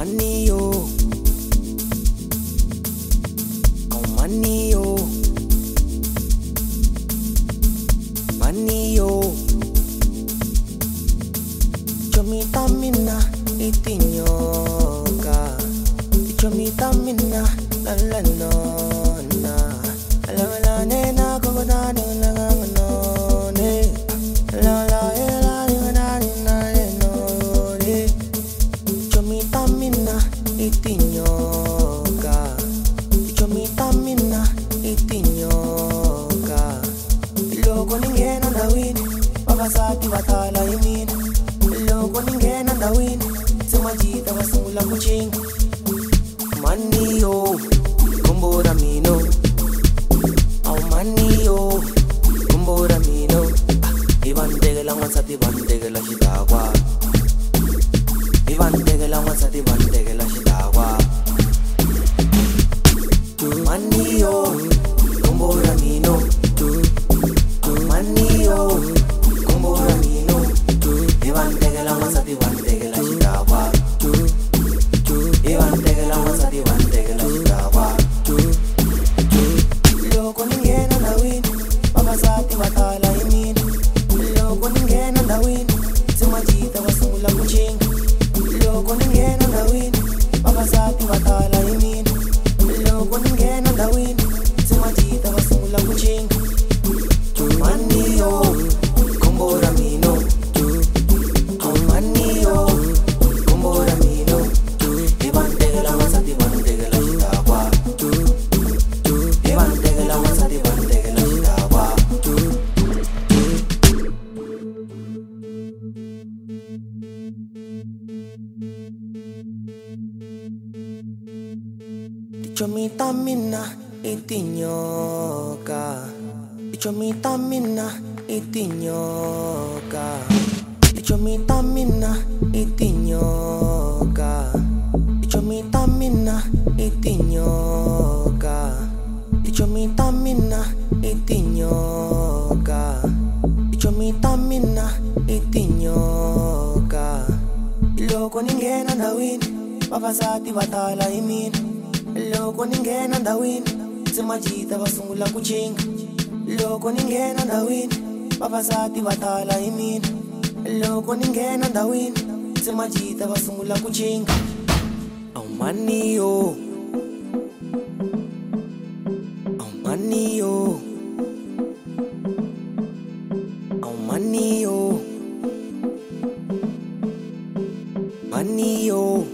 money yo, oh money yo, money yo. Chomita mina itinyoka, chomita mina la la no na, la la ne na ko na no la no ne, la la la na na no ne. Chomita mina itinyoka, chomita mina itinyoka. Loko ningena ndawini, babasati batala yimina. Loko ningena ndawini, simajita basungula kuchinga. Money yo, kumbura mino. Oh money yo, kumbura mino. Ibandegela wansati bandegela shidagwa. Ibandegela wansati bandegela shidagwa. Money yo, kumbura mino. Money yo, kumbura mino. Ibandegela wansati bandegela shidagwa. Ibandegela wansati bandegela shidagwa. Loko ningena ndawini, babasati batala yimina. Loko ningena ndawini, simajita basungula kuchinga. Loko ningena ndawini, babasati batala yimina. Loko ningena ndawini, simajita basungula kuchinga. Money yo, kumbura mino. Oh money yo, kumbura mino. Ibandegela wansati bandegela shidagwa. Ibandegela wansati bandegela shidagwa. Chomita mina itinyoka, chomita mina itinyoka, chomita mina itinyoka, chomita mina itinyoka, chomita mina itinyoka, chomita mina itinyoka. Loko ningena ndawini, babasati batala yimina. Loko ningena ndawini, simajita basungula kuchinga. Loko ningena ndawini, babasati batala yimina. Loko ningena ndawini, simajita basungula kuchinga. Oh money yo, oh money yo, oh money yo, money yo.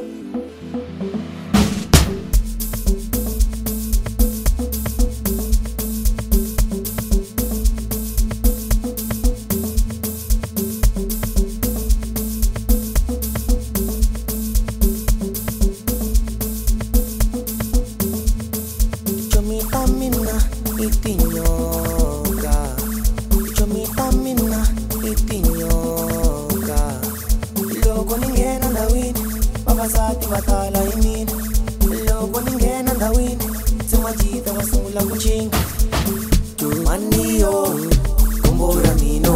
Chomita mina itinyoka, chomita mina itinyoka. Loko ningena ndawini, babasati batala yimina. Loko ningena ndawini, simajita basungula kuchinga. Money yo, kumbura mino.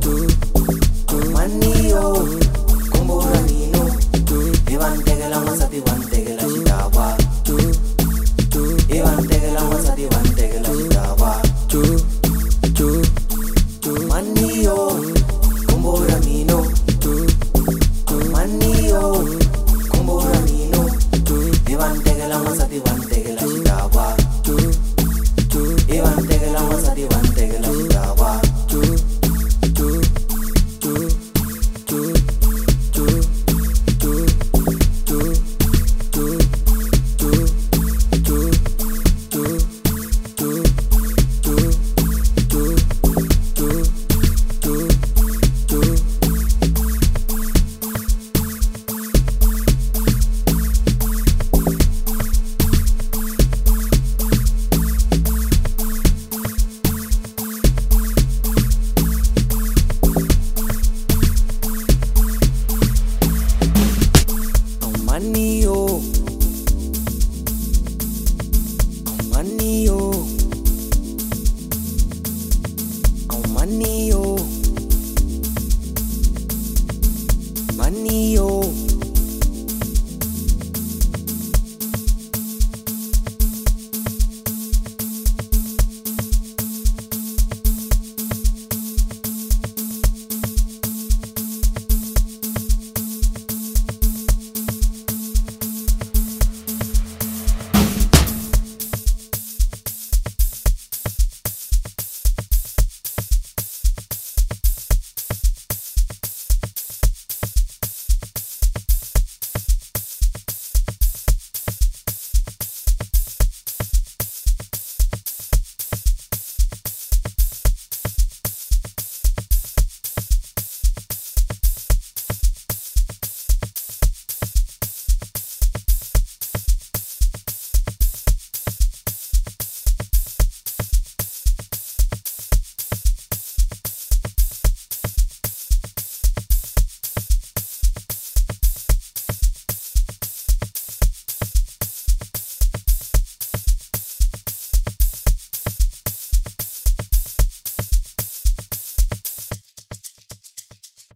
Money yo, kumbura mino. Ibandegela wansati bandegela shidagwa. Ibandegela wansati bandegela shidagwa. Money yo, kumbura mino. Money yo, kumbura mino. Ibandegela wansati bandegela shidagwa. Ibandegela wansati bandegela shidagwa. Money yo.